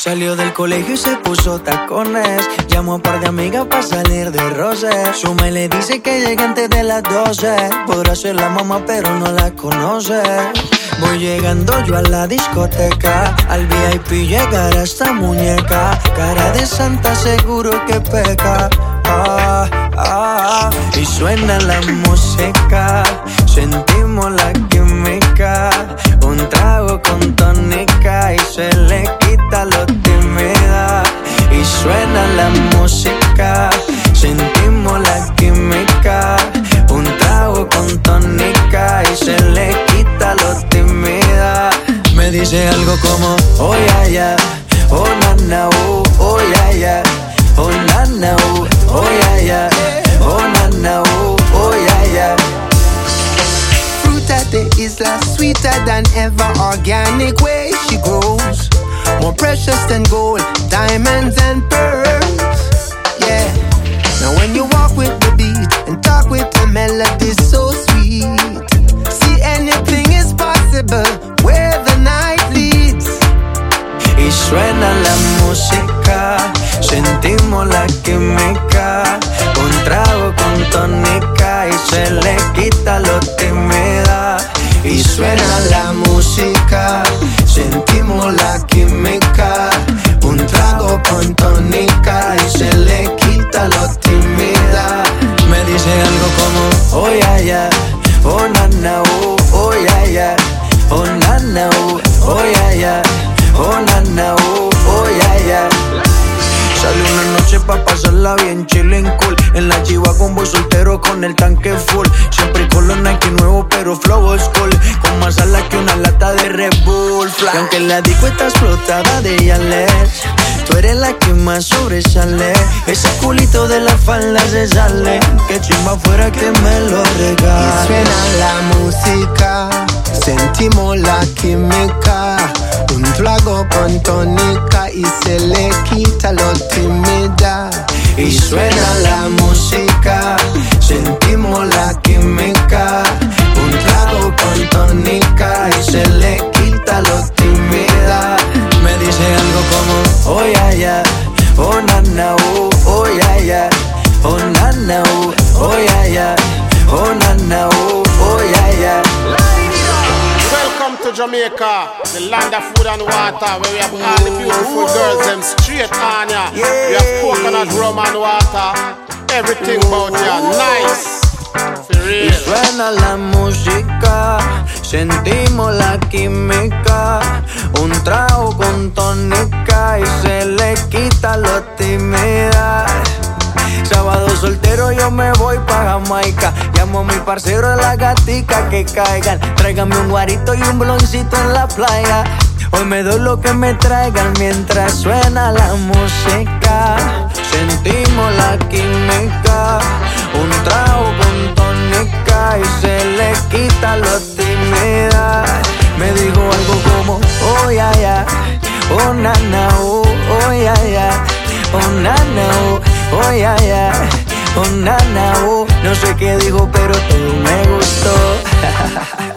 Salió del colegio y se puso tacones. Llamó a un par de amigas para salir de roce. Su mail le dice que llega antes de las 12. Podrá ser la mamá pero no la conoce. Voy llegando yo a la discoteca. Al VIP llegará esta muñeca. Cara de santa seguro que peca. Y suena la música. Sentimos la química. Un trago con tónica y se le quita lo tímida. Y suena la música. Sentimos la química. Un trago con tónica y se le quita lo tímida. Me dice algo como oh yeah yeah, oh na na oh yeah yeah, oh na na oh yeah yeah, oh na na oh yeah yeah. Fruit at the isla, sweeter than ever, organic way she grows, more precious than gold, diamonds and pearls. Yeah. Now when you walk with the beat and talk with the melody so sweet, see anything is possible where the night leads. Y suena la música, sentimos la química. Un trago con tónica y se le quita lo tímida. Y suena la música, sentimos la química. Un trago con tónica y se le quita lo tímida. Me dice algo como oh yeah yeah, oh na na oh yeah yeah, oh na na oh yeah yeah, oh na na oh yeah yeah. Sale una noche pa' pasarla bien chillin' cool. En la G-Wagon voy soltero con el tanque full. Siempre con los Nike nuevos pero flow old school. Con más alas que una lata de Red Bull. Y aunque la disco está explotada de Yales, tú eres la que más sobresale. Ese culito de la falda se sale. Que chimba fuera que me lo regale. Y suena la música, sentimos la química. Un trago con tónica y se le quita lo tímida. Y suena la música, sentimos la química. Un trago con tónica y se le quita lo tímida. Me dice algo como oh yeah yeah, oh na na oh yeah yeah, oh na na oh yeah yeah, oh na na oh yeah yeah. Welcome to Jamaica, the land of food and water, where we have all the beautiful girls them straight on ya. We have coconut rum and water, everything about ya nice, for real. Y suena la música, sentimos la química. Un trago con tónica y se le quita lo tímida. Sábado soltero yo me voy pa' Jamaica. Llamo a mi parcero de la gatica que caigan. Tráigame un guarito y un bloncito en la playa. Hoy me doy lo que me traigan mientras suena la música. Sentimos la química. Un trago con tónica y se le quita lo tímida. Me dijo algo como oh yeah yeah, oh na na oh yeah yeah, oh na na oh yeah yeah, oh na na oh. No sé qué dijo pero todo me gustó.